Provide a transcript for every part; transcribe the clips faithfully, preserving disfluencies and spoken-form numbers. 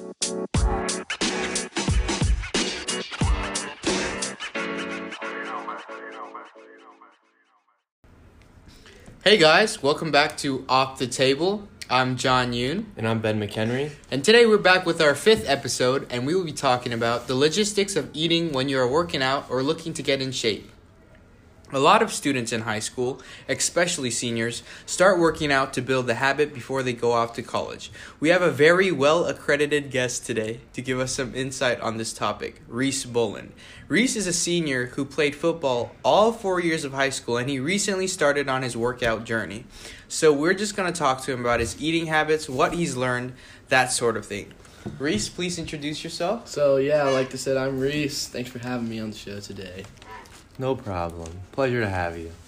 Hey guys, welcome back to Off the Table. I'm John Yoon. And I'm Ben McHenry. And today we're back with our fifth episode, and we will be talking about the logistics of eating when you are working out or looking to get in shape. A lot of students in high school, especially seniors, start working out to build the habit before they go off to college. We have a very well-accredited guest today to give us some insight on this topic, Reese Bolin. Reese is a senior who played football all four years of high school, and he recently started on his workout journey. So we're just going to talk to him about his eating habits, what he's learned, that sort of thing. Reese, please introduce yourself. So, yeah, like I said, I'm Reese. Thanks for having me on the show today. No problem. Pleasure to have you.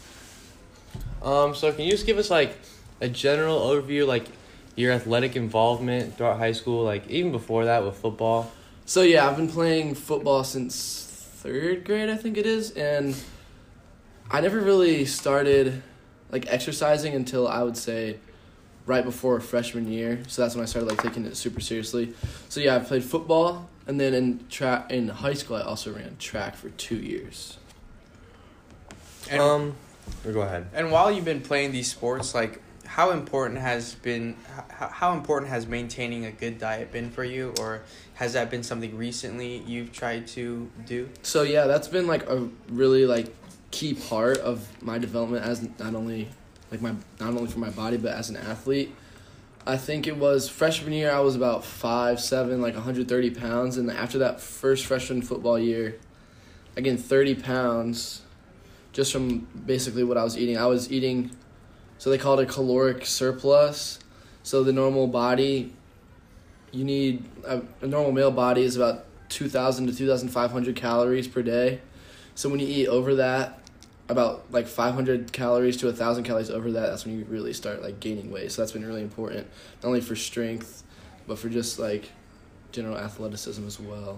Um, so can you just give us like a general overview, like your athletic involvement throughout high school, like even before that with football? So yeah, I've been playing football since third grade, I think it is, and I never really started like exercising until I would say right before freshman year. So that's when I started like taking it super seriously. So yeah, I played football, and then in tra- in high school I also ran track for two years. And, um, or go ahead. And while you've been playing these sports, like how important has been how, how important has maintaining a good diet been for you, or has that been something recently you've tried to do? So yeah, that's been like a really like key part of my development as not only like my not only for my body but as an athlete. I think it was freshman year I was about five seven, like one hundred thirty pounds, and after that first freshman football year, I gained thirty pounds. Just from basically what I was eating. I was eating, so they call it a caloric surplus. So the normal body, you need, a, a normal male body is about two thousand to two thousand five hundred calories per day. So when you eat over that, about like five hundred calories to one thousand calories over that, that's when you really start like gaining weight. So that's been really important, not only for strength, but for just like general athleticism as well.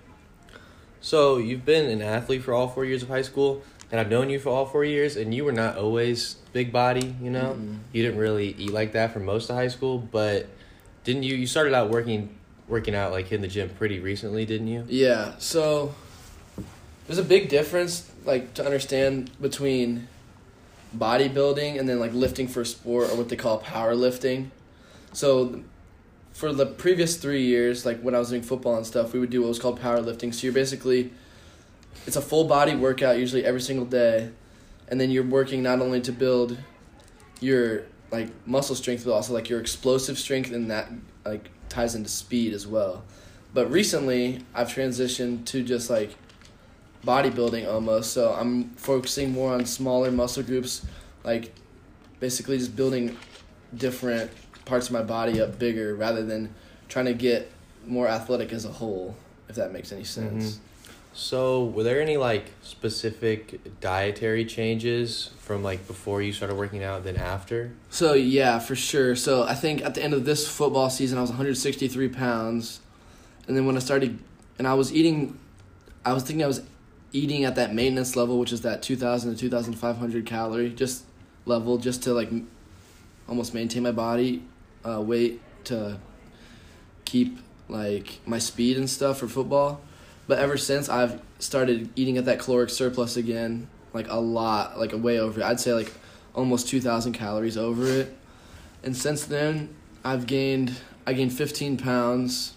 So you've been an athlete for all four years of high school. And I've known you for all four years, and you were not always big body, you know? Mm-hmm. You didn't really eat like that for most of high school, but didn't you, you started out working working out, like, in the gym pretty recently, didn't you? Yeah, so there's a big difference, like, to understand between bodybuilding and then, like, lifting for sport, or what they call powerlifting. So for the previous three years, like, when I was doing football and stuff, we would do what was called powerlifting. So you're basically... It's a full body workout usually every single day, and then you're working not only to build your like muscle strength but also like your explosive strength, and that like ties into speed as well. But recently I've transitioned to just like bodybuilding almost, so I'm focusing more on smaller muscle groups, like basically just building different parts of my body up bigger rather than trying to get more athletic as a whole, if that makes any sense. Mm-hmm. So, were there any, like, specific dietary changes from, like, before you started working out than after? So, yeah, for sure. So, I think at the end of this football season, I was one hundred sixty-three pounds. And then when I started, and I was eating, I was thinking I was eating at that maintenance level, which is that two thousand to two thousand five hundred calorie just level, just to, like, almost maintain my body uh, weight to keep, like, my speed and stuff for football. But ever since, I've started eating at that caloric surplus again, like a lot, like a way over it. I'd say like almost two thousand calories over it. And since then, I've gained, I gained fifteen pounds.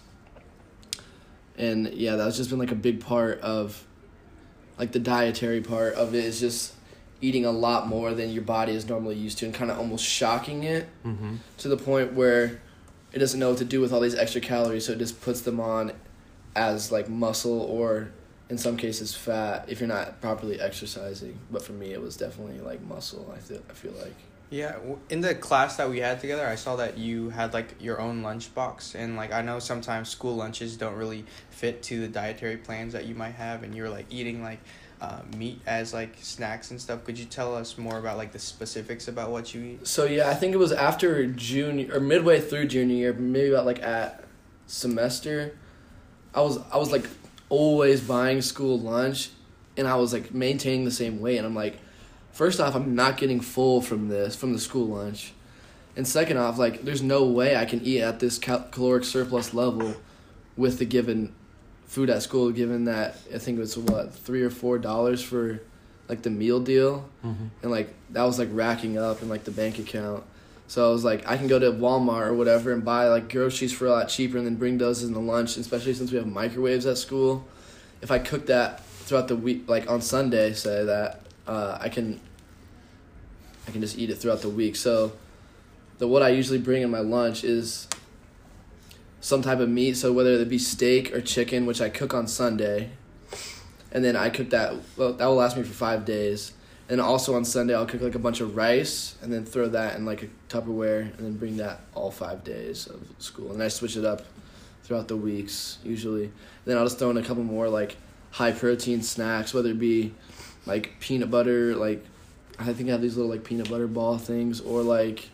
And yeah, that's just been like a big part of, like the dietary part of it is just eating a lot more than your body is normally used to and kind of almost shocking it mm-hmm. to the point where it doesn't know what to do with all these extra calories, so it just puts them on as like muscle or in some cases fat if you're not properly exercising. But for me it was definitely like muscle, I feel I feel like. Yeah, in the class that we had together, I saw that you had like your own lunch box, and like I know sometimes school lunches don't really fit to the dietary plans that you might have, and you were like eating like uh, meat as like snacks and stuff. Could you tell us more about like the specifics about what you eat? So yeah, I think it was after junior or midway through junior year, maybe about like at semester, I was I was like always buying school lunch, and I was like maintaining the same weight, and I'm like, first off, I'm not getting full from this from the school lunch, and second off, like there's no way I can eat at this cal- caloric surplus level with the given food at school, given that I think it was what three or four dollars for like the meal deal, Mm-hmm. and like that was like racking up in like the bank account. So I was like, I can go to Walmart or whatever and buy like groceries for a lot cheaper, and then bring those in the lunch. Especially since we have microwaves at school, if I cook that throughout the week, like on Sunday, say that uh, I can, I can just eat it throughout the week. So, the what I usually bring in my lunch is some type of meat. So whether it be steak or chicken, which I cook on Sunday, and then I cook that. Well, that will last me for five days. And also on Sunday, I'll cook like a bunch of rice and then throw that in like a Tupperware and then bring that all five days of school. And I switch it up throughout the weeks usually. And then I'll just throw in a couple more like high protein snacks, whether it be like peanut butter, like I think I have these little like peanut butter ball things, or like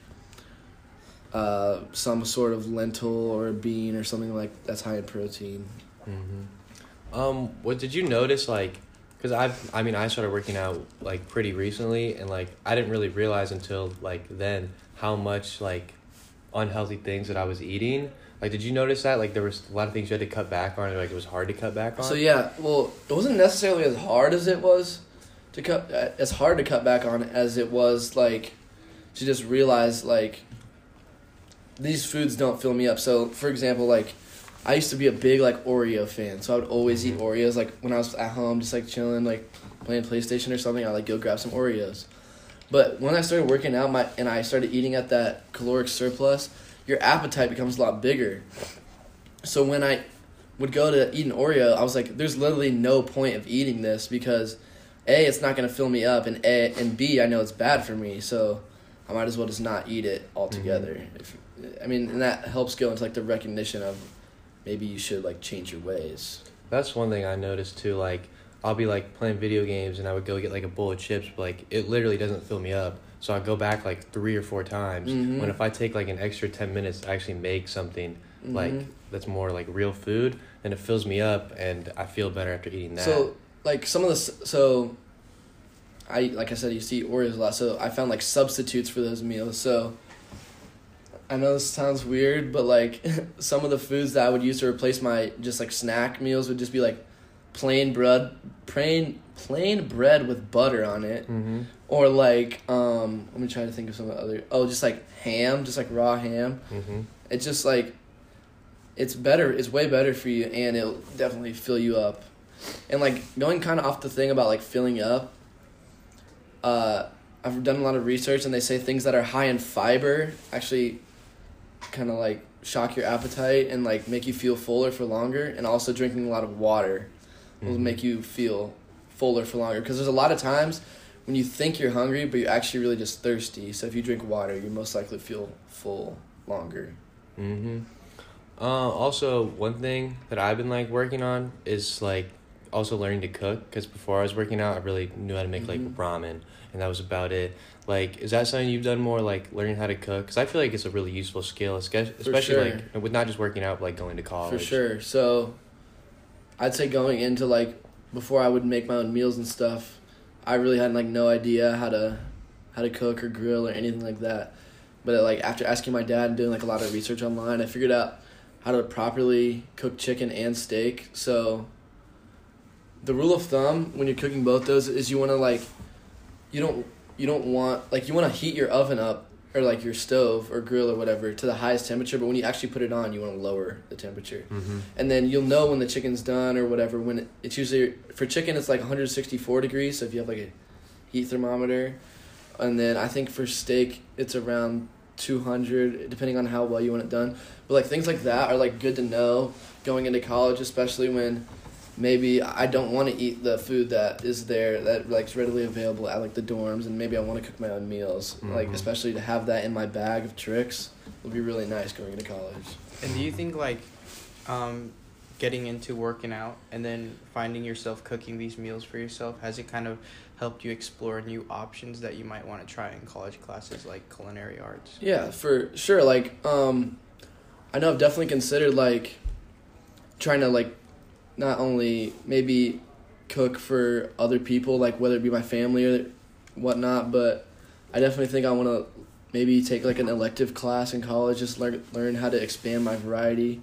uh, some sort of lentil or a bean or something like that's high in protein. Mm-hmm. Um, what did you notice like? Because I've, I mean, I started working out, like, pretty recently, and, like, I didn't really realize until, like, then how much, like, unhealthy things that I was eating. Like, did you notice that? Like, there was a lot of things you had to cut back on, or, like, it was hard to cut back on? So, yeah, well, it wasn't necessarily as hard as it was to cut, uh, as hard to cut back on as it was, like, to just realize, like, these foods don't fill me up. So, for example, like, I used to be a big, like, Oreo fan, so I would always eat Oreos. Like, when I was at home, just, like, chilling, like, playing PlayStation or something, I'd, like, go grab some Oreos. But when I started working out my and I started eating at that caloric surplus, your appetite becomes a lot bigger. So when I would go to eat an Oreo, I was like, there's literally no point of eating this because, A, it's not going to fill me up, and A, and B, I know it's bad for me, so I might as well just not eat it altogether. Mm-hmm. If, I mean, and that helps go into, like, the recognition of maybe you should, like, change your ways. That's one thing I noticed, too. Like, I'll be, like, playing video games, and I would go get, like, a bowl of chips, but, like, it literally doesn't fill me up. So I go back, like, three or four times. Mm-hmm. When if I take, like, an extra ten minutes to actually make something, Mm-hmm. like, that's more, like, real food, then it fills me up, and I feel better after eating that. So, like, some of the... So, I like I said, you see Oreos a lot, so I found, like, substitutes for those meals. So, I know this sounds weird, but, like, some of the foods that I would use to replace my just, like, snack meals would just be, like, plain bread, plain, plain bread with butter on it. Mm-hmm. Or, like, um, let me try to think of some of the other... Oh, just, like, ham, just, like, raw ham. Mm-hmm. It's just, like, it's better, it's way better for you, and it'll definitely fill you up. And, like, going kind of off the thing about, like, filling up, uh, I've done a lot of research, and they say things that are high in fiber actually kind of, like, shock your appetite and, like, make you feel fuller for longer, and also drinking a lot of water will Mm-hmm. make you feel fuller for longer. Because there's a lot of times when you think you're hungry, but you're actually really just thirsty. So if you drink water, you most likely feel full longer. Mm-hmm. Uh, also, one thing that I've been, like, working on is, like, also learning to cook. Because before I was working out, I really knew how to make, like, Mhm. ramen. And that was about it. Like, is that something you've done more, like, learning how to cook? Because I feel like it's a really useful skill, espe- especially, sure. like, with not just working out, but, like, going to college. For sure. So I'd say going into, like, before I would make my own meals and stuff, I really had, like, no idea how to how to cook or grill or anything like that. But, like, after asking my dad and doing, like, a lot of research online, I figured out how to properly cook chicken and steak. So the rule of thumb when you're cooking both those is you want to, like, you don't you don't want, like, you want to heat your oven up or, like, your stove or grill or whatever to the highest temperature, but when you actually put it on, you want to lower the temperature. Mm-hmm. And then you'll know when the chicken's done or whatever. When it, it's usually, for chicken, it's like one hundred sixty-four degrees, so if you have, like, a heat thermometer. And then I think for steak, it's around two hundred, depending on how well you want it done. But, like, things like that are, like, good to know going into college, especially when maybe I don't want to eat the food that is there, that, like, is readily available at, like, the dorms, and maybe I want to cook my own meals. Mm-hmm. Like, especially to have that in my bag of tricks would be really nice going into college. And do you think, like, um, getting into working out and then finding yourself cooking these meals for yourself, has it kind of helped you explore new options that you might want to try in college classes, like culinary arts? Yeah, for sure. Like, um, I know I've definitely considered, like, trying to, like, not only maybe cook for other people, like, whether it be my family or whatnot, but I definitely think I want to maybe take, like, an elective class in college, just learn learn how to expand my variety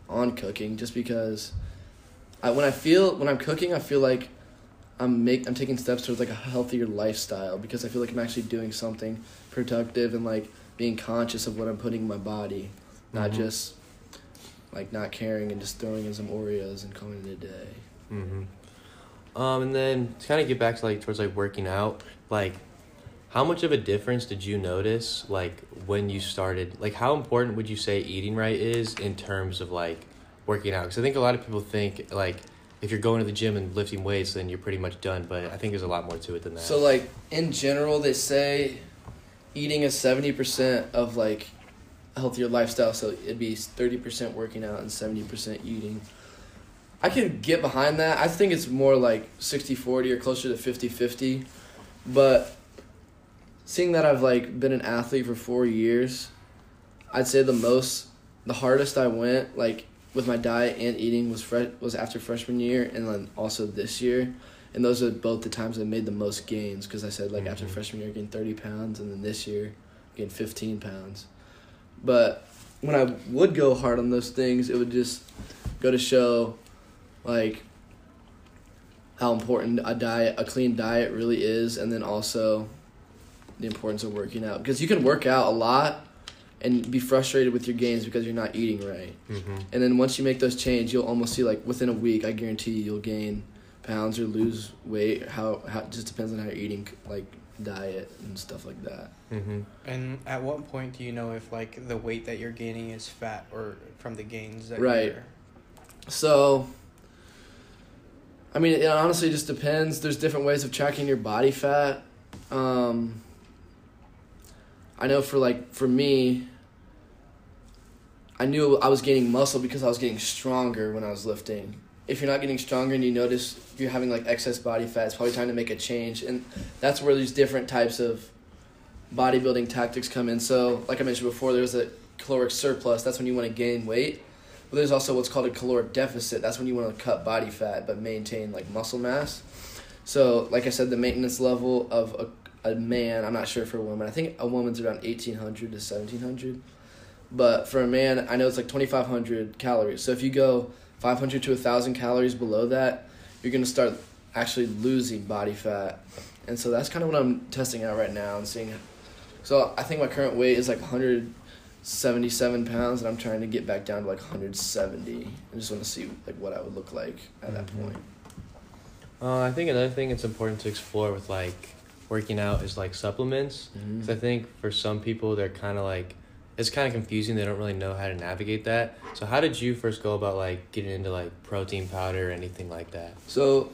on cooking, just because I when I feel when I'm cooking, I feel like I'm make I'm taking steps towards like a healthier lifestyle, because I feel like I'm actually doing something productive and like being conscious of what I'm putting in my body, not Mm-hmm. just like not caring and just throwing in some Oreos and calling it a day. Mm-hmm. Um, and then to kind of get back to like towards like working out, like how much of a difference did you notice like when you started? Like how important would you say eating right is in terms of like working out? Because I think a lot of people think like if you're going to the gym and lifting weights, then you're pretty much done. But I think there's a lot more to it than that. So like in general, they say eating is seventy percent of like a healthier lifestyle. So it'd be thirty percent working out and seventy percent eating. I can get behind that. I think it's more like sixty forty or closer to fifty fifty. But seeing that I've like been an athlete for four years, I'd say the most, the hardest I went like with my diet and eating was fre- was after freshman year, and then also this year. And those are both the times I made the most gains, because I said like mm-hmm. after freshman year I gained thirty pounds, and then this year I gained fifteen pounds. But when I would go hard on those things, it would just go to show like how important a diet, a clean diet really is, and then also the importance of working out. Because you can work out a lot and be frustrated with your gains because you're not eating right. Mm-hmm. And then once you make those changes, you'll almost see like within a week, I guarantee you, you'll gain pounds or lose weight. How, how it just depends on how you're eating, like diet and stuff like that. Mm-hmm. And at what point do you know if like the weight that you're gaining is fat or from the gains that right. you're... So, I mean, it honestly just depends. There's different ways of tracking your body fat. Um, I know for like for me, I knew I was gaining muscle because I was getting stronger when I was lifting. If you're not getting stronger and you notice you're having like excess body fat, it's probably time to make a change. And that's where these different types of bodybuilding tactics come in. So like I mentioned before, there's a caloric surplus. That's when you want to gain weight. But there's also what's called a caloric deficit. That's when you want to cut body fat but maintain like muscle mass. So like I said, the maintenance level of a a man, I'm not sure for a woman. I think a woman's around eighteen hundred to seventeen hundred. But for a man, I know it's like twenty-five hundred calories. So if you go five hundred to one thousand calories below that, you're going to start actually losing body fat. And so that's kind of what I'm testing out right now and seeing. So I think my current weight is like one hundred seventy-seven pounds, and I'm trying to get back down to like one hundred seventy. I just want to see like what I would look like at that Mm-hmm. point. Uh, I think another thing it's important to explore with like working out is like supplements. Mm-hmm. 'Cause I think for some people they're kind of like, it's kind of confusing. They don't really know how to navigate that. So how did you first go about like getting into like protein powder or anything like that? So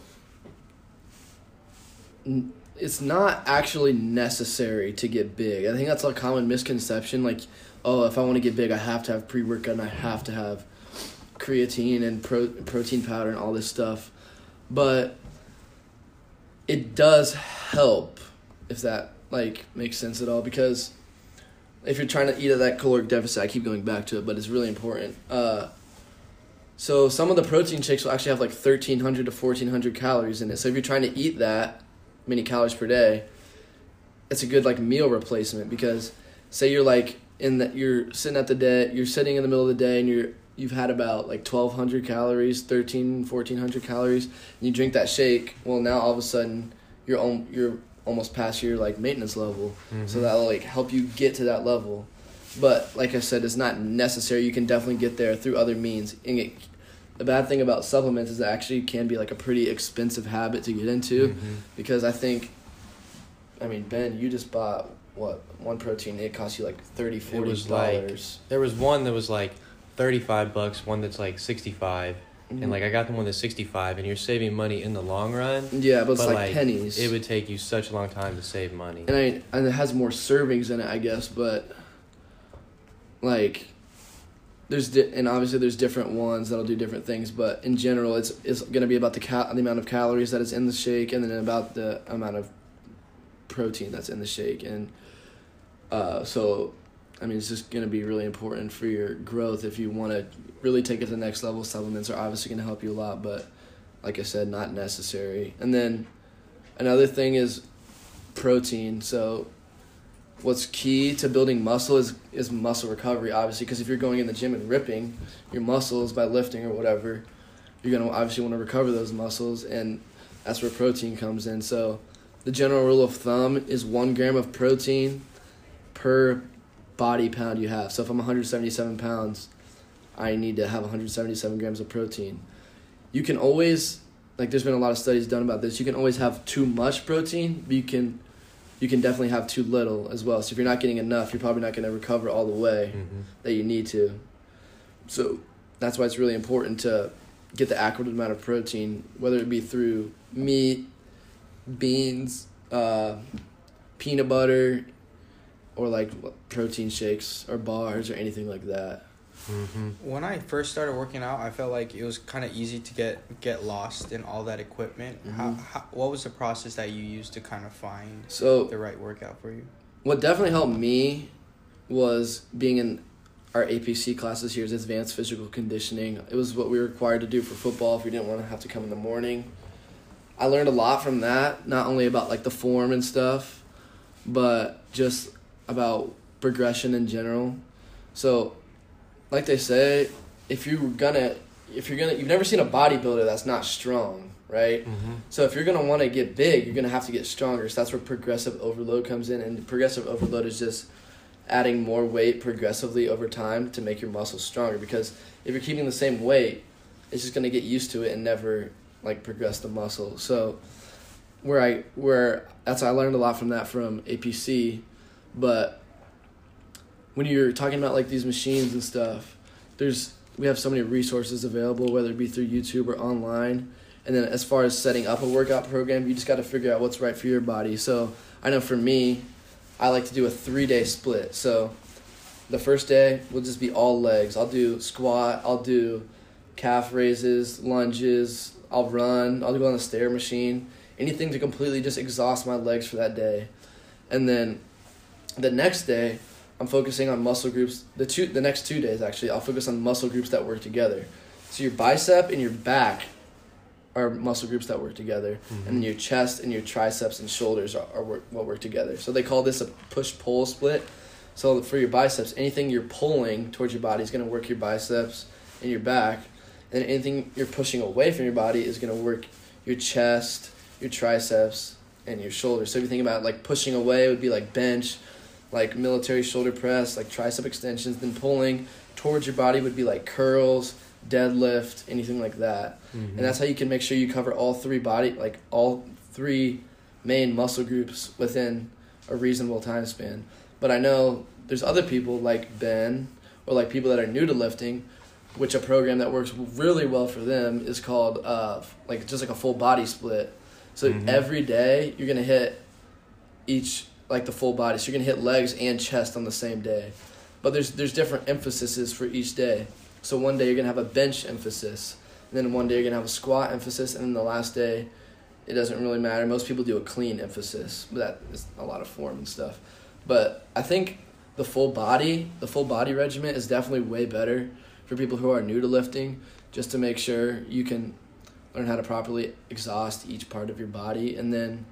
n- it's not actually necessary to get big. I think that's a common misconception. Like, oh, if I want to get big, I have to have pre-workout and I have to have creatine and pro- protein powder and all this stuff. But it does help, if that like makes sense at all, because if you're trying to eat at that caloric deficit, I keep going back to it, but it's really important. Uh, so some of the protein shakes will actually have like thirteen hundred to fourteen hundred calories in it. So if you're trying to eat that many calories per day, it's a good like meal replacement, because say you're like in that you're sitting at the day, you're sitting in the middle of the day and you're you've had about like twelve hundred calories, thirteen, fourteen hundred calories, and you drink that shake, well now all of a sudden you're om- you're almost past your like maintenance level. Mm-hmm. So that'll like help you get to that level. But like I said, it's not necessary. You can definitely get there through other means. And it, the bad thing about supplements is it actually can be like a pretty expensive habit to get into, mm-hmm. because I think, I mean, Ben, you just bought what, one protein, it cost you like thirty dollars, forty dollars. It was like, there was one that was like thirty-five bucks, one that's like sixty-five. Mm-hmm. And like I got the one that's sixty-five, and you're saving money in the long run. Yeah, but it's but like, like pennies. It would take you such a long time to save money. And I and it has more servings in it, I guess, but like there's di- and obviously there's different ones that'll do different things, but in general it's it's going to be about the cal- the amount of calories that is in the shake, and then about the amount of protein that's in the shake. And uh so I mean, it's just going to be really important for your growth. If you want to really take it to the next level, supplements are obviously going to help you a lot, but like I said, not necessary. And then another thing is protein. So what's key to building muscle is is muscle recovery, obviously, because if you're going in the gym and ripping your muscles by lifting or whatever, you're going to obviously want to recover those muscles, and that's where protein comes in. So the general rule of thumb is one gram of protein per body pound you have. So if I'm one hundred seventy-seven pounds, I need to have one hundred seventy-seven grams of protein. You can always, like there's been a lot of studies done about this, you can always have too much protein, but you can you can definitely have too little as well. So if you're not getting enough, you're probably not going to recover all the way mm-hmm. that you need to. So that's why it's really important to get the accurate amount of protein, whether it be through meat, beans, uh, peanut butter, or like protein shakes or bars or anything like that. Mm-hmm. When I first started working out, I felt like it was kind of easy to get get lost in all that equipment. Mm-hmm. How, how what was the process that you used to kind of find so the right workout for you? What definitely helped me was being in our A P C classes here, is advanced physical conditioning. It was what we were required to do for football if we didn't want to have to come in the morning. I learned a lot from that, not only about like the form and stuff, but just about progression in general. So like they say, if you're gonna, if you're gonna, you've never seen a bodybuilder that's not strong, right? Mm-hmm. So if you're gonna want to get big, you're gonna have to get stronger. So that's where progressive overload comes in, and progressive overload is just adding more weight progressively over time to make your muscles stronger. Because if you're keeping the same weight, it's just gonna get used to it and never like progress the muscle. So where I where that's I learned a lot from that from A P C, but when you're talking about like these machines and stuff, there's we have so many resources available, whether it be through YouTube or online. And then as far as setting up a workout program, you just got to figure out what's right for your body. So I know for me, I like to do a three-day split. So the first day will just be all legs. I'll do squat, I'll do calf raises, lunges, I'll run, I'll go on the stair machine, anything to completely just exhaust my legs for that day. And then the next day, I'm focusing on muscle groups. The two, the next two days, actually, I'll focus on muscle groups that work together. So your bicep and your back are muscle groups that work together. Mm-hmm. And then your chest and your triceps and shoulders are, are work, what work together. So they call this a push-pull split. So for your biceps, anything you're pulling towards your body is going to work your biceps and your back. And anything you're pushing away from your body is going to work your chest, your triceps, and your shoulders. So if you think about like pushing away, it would be like bench, like military shoulder press, like tricep extensions. Then pulling towards your body would be like curls, deadlift, anything like that. Mm-hmm. And that's how you can make sure you cover all three body, like all three main muscle groups within a reasonable time span. But I know there's other people like Ben or like people that are new to lifting, which a program that works really well for them is called uh like just like a full body split. So mm-hmm. every day you're gonna hit each like the full body. So you're gonna hit legs and chest on the same day. But there's there's different emphases for each day. So one day you're gonna have a bench emphasis, and then one day you're gonna have a squat emphasis, and then the last day, it doesn't really matter. Most people do a clean emphasis, but that is a lot of form and stuff. But I think the full body, the full body regimen is definitely way better for people who are new to lifting, just to make sure you can learn how to properly exhaust each part of your body. And then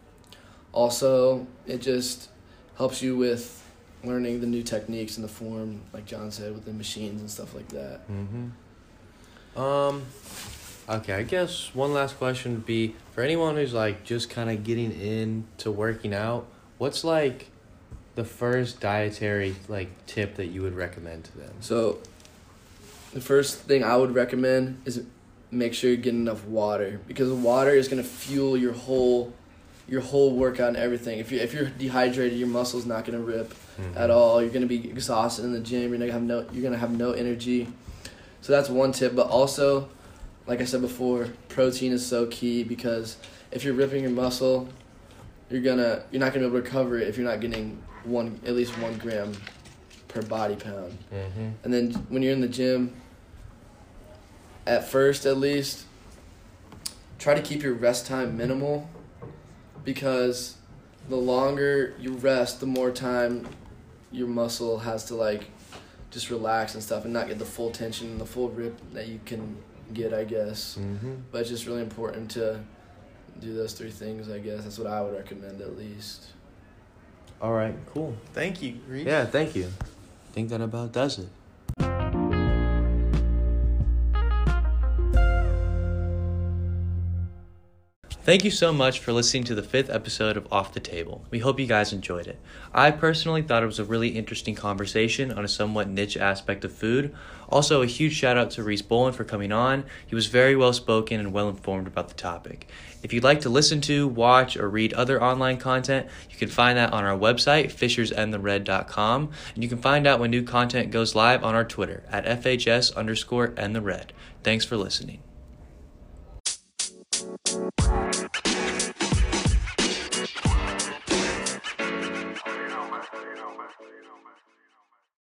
also it just helps you with learning the new techniques and the form, like John said, with the machines and stuff like that. Mm-hmm. Um, okay, I guess one last question would be, for anyone who's like just kind of getting into working out, what's like the first dietary like tip that you would recommend to them? So the first thing I would recommend is make sure you get enough water, because water is going to fuel your whole your whole workout and everything. If you if you're dehydrated, your muscles not going to rip mm-hmm. at all. You're going to be exhausted in the gym. You're going to have no you're going to have no energy. So that's one tip, but also like I said before, protein is so key, because if you're ripping your muscle, you're going to you're not going to be able to recover it if you're not getting one at least one gram per body pound. Mm-hmm. And then when you're in the gym, at first at least, try to keep your rest time minimal, because the longer you rest, the more time your muscle has to like just relax and stuff and not get the full tension and the full rip that you can get, I guess. Mm-hmm. But it's just really important to do those three things, I guess. That's what I would recommend at least. All right, cool. Thank you, Reese. Yeah, thank you. I think that about does it. Thank you so much for listening to the fifth episode of Off the Table. We hope you guys enjoyed it. I personally thought it was a really interesting conversation on a somewhat niche aspect of food. Also, a huge shout out to Reese Bolin for coming on. He was very well spoken and well informed about the topic. If you'd like to listen to, watch, or read other online content, you can find that on our website, fishers and the red dot com. And you can find out when new content goes live on our Twitter at F H S underscore and the red. Thanks for listening.